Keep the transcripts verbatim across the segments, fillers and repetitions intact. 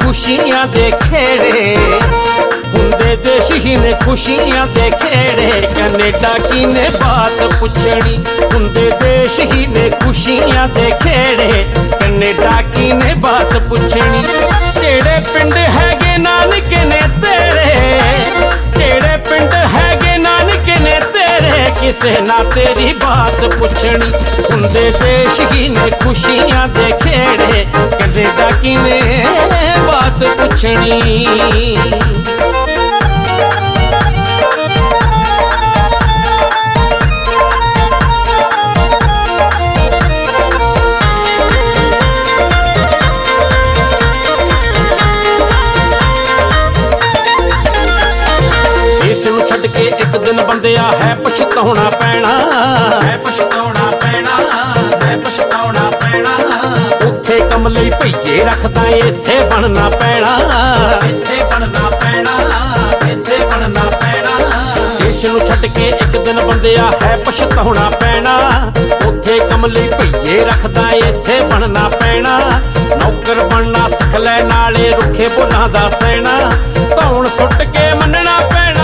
खुशियां दे खेड़े, हुंदे देश ही ने खुशियां दे खेड़े। कनेडा की ने बात पुछनी, हुंदे देश ही ने खुशियां दे खेड़े। कनेडा की ने बात पुछनी, केड़े पिंड हैगे नानके ने तेरे, केड़े पिंड हैगे नानके ने तेरे। किसे ना तेरी बात पुछनी, हुंदे देश ही ने खुशियां दे खेड़े। कनेडा की ने बात पुछनी। छड़ के एक दिन बंदिया है पछताउणा पैना, है पछताउणा पैना, है पछताउणा पैना। उत्थे कम लई भईए रखदा इत्थे बनना पैना, इत्थे बनना पैना, इत्थे बनना पैना। देश नूं छड़ के एक दिन बंदिया है पछताउणा पैना। उत्थे कम लई भईए रखदा इत्थे बनना पैना। नौकर बनना सिख लै नाले रुखे बुलां दा सैना। धौण सुट के मनना पैना,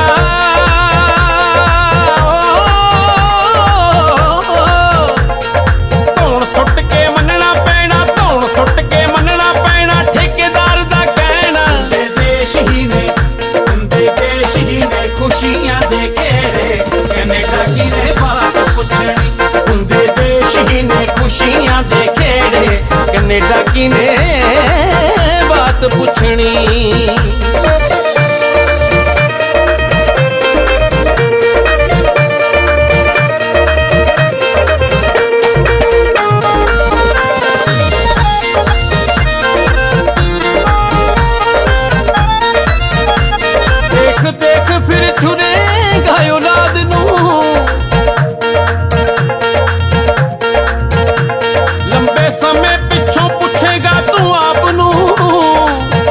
खुशियां दे खेड़े। कनेडा की ने बात पुछनी, हुंदे देश ही ने खुशियां दे खेड़े। कनेडा की ने बात पुछनी। देख फिर छुरेगा औलाद नूं, लंबे समय पिछों पुछेगा तू आप नूं।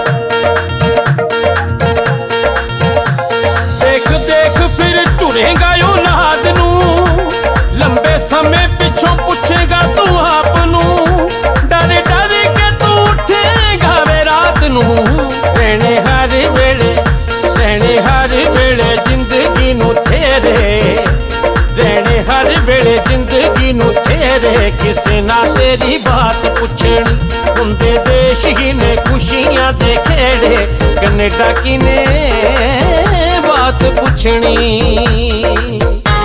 देख देख फिर छुरेगा औलाद नूं, लंबे समय पिछों पुछेगा तू आप नूं। डर डर के तू उठेगा वे रात नूं। रहने हर वेले, रहने हर वेले जिंदगी नूं तेरे, रहने हर वेले जिंदगी नूं तेरे। किसे ना तेरी बात पुछनी, हुंदे देश ही ने खुशियां दे खेड़े। कनेडा की ने बात पुछनी।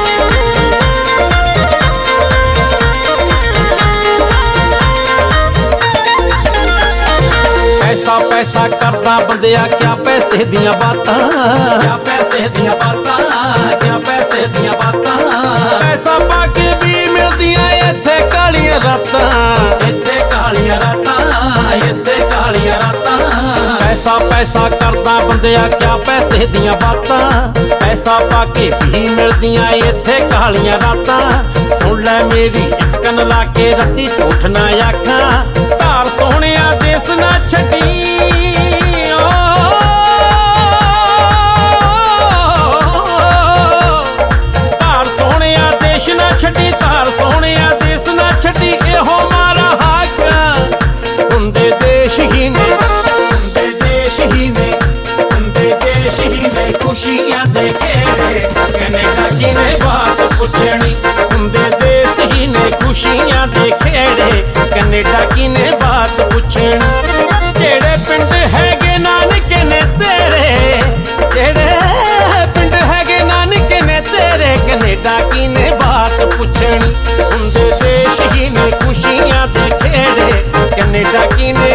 पैसा पैसा करदा बंदिया क्या पैसे दियां बातां, क्या पैसे दियां बातां, क्या पैसे दियां बातां। पैसा पाके भी मिलदियां इत्थे कालियां रातां, इत्थे कालियां रातां, इत्थे कालियां रातां। पैसा पैसा करदा बंदिया क्या पैसे दियां बातां। पैसा पाके भी मिलदियां इत्थे कालियां रातां। सुन लै मेरी इक कन ला के रत्ती झूठ ना आखां। धार सोहणिया देस ना छड्डी, ना छड्डी। धार सोहणिया देश ना छड्डी, एहो मारा हाक। हुंदे देश ही ने, हुंदे देश ही ने, हुंदे देश ही ने खुशियां दे खेड़े। कनेडा की ने बात पुछनी, हुंदे देश ही ने खुशियां दे खेड़े। कनेडा की ने बात पुछनी, केड़े पिंड हैगे नानके ने तेरे, केड़े पिंड हैगे नानके ने तेरे। कनेडा की ने बात पुछनी, हुंदे देश ही ने खुशियां दे खेड़े। कनेडा की ने